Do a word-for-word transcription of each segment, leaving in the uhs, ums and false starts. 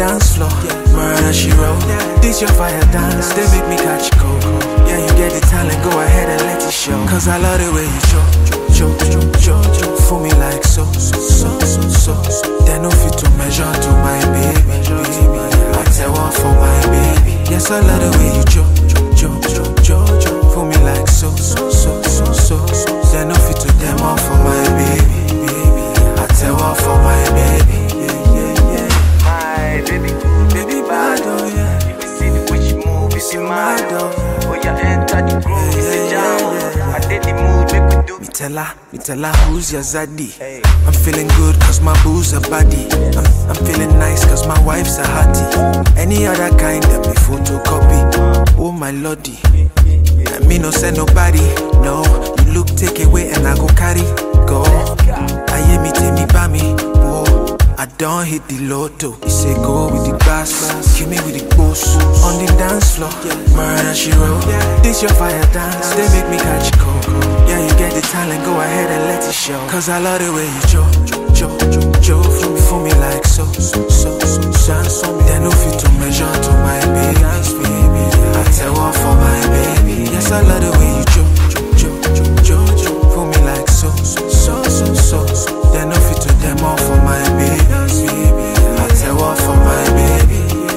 dance floor. Murder she wrote. This your fire dance, they make me catch cold. Yeah, you get the talent, go ahead and let it show. Cause I love the way you cho, cho, cho, cho, cho, for me like so, so, so, so, so. They no fit to measure to my baby, baby. I tell one for my baby. Yes, I love the way you cho, cho, cho, cho, cho, for me like so, so, so, so, so. They no fit to them all for my baby, baby. I tell one for my baby. Yeah, yeah, yeah. My baby, Baby bad, oh yeah. you see the way she move, you see my dog. Oh, you enter the groove, you see jam. I did the move, make we do. Me tell her, me tell her who's your zaddy. I'm feeling good cause my boo's a body. I'm, I'm feeling nice cause my wife's a hottie. Any other kind of me photocopy. Oh my lordy, I me no send nobody. No, you look take away and I go carry. Go, I hear me take me by me. Whoa, I don't hit the lotto. You say go with the bass, kill me with the boss. On the dance floor, murder she wrote. This your fire dance, they make me catch cold. Yeah, you get the talent, go ahead and let it show. Cause I love the way you cho, cho, cho, cho, for me, for me like so, so, so, so, so. They no fit to measure to my baby, baby. I tell one for my baby. Yes, I love the way you cho, cho, cho, cho, cho, for me like so, so, so, so, so. They no fit to them all for my baby, baby. I tell one for my baby.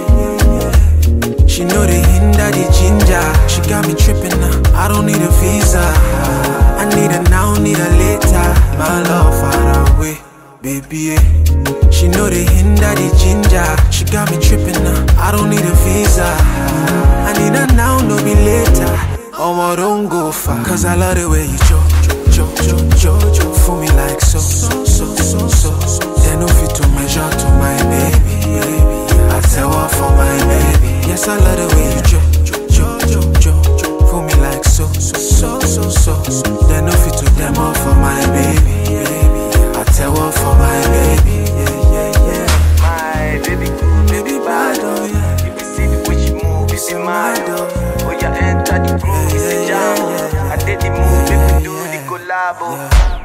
She know the hinder, the ginger. She got me tripping now. I don't need a visa. I need her now, need her later. My love far away, baby. She know the hinder, the ginger. She got me tripping now. I don't need a visa. I need her now, no be later. Oh, I don't go far. Cause I love the way you cho, cho, cho, cho, cho, for me like so, so, so, so, so. They no fit to measure to my baby, baby. I tell her for my baby. Yes, I love the way you cho, cho, cho, cho, cho, for me like so, so, so, so, so. They no fit to them all for my baby, baby. I tell her for my baby, yeah, yeah, yeah. My baby, Baby bad, oh yeah. you see the way she move, you see my dog. Oh, you enter the groove, you see jam. I did the move, make we do the collabo.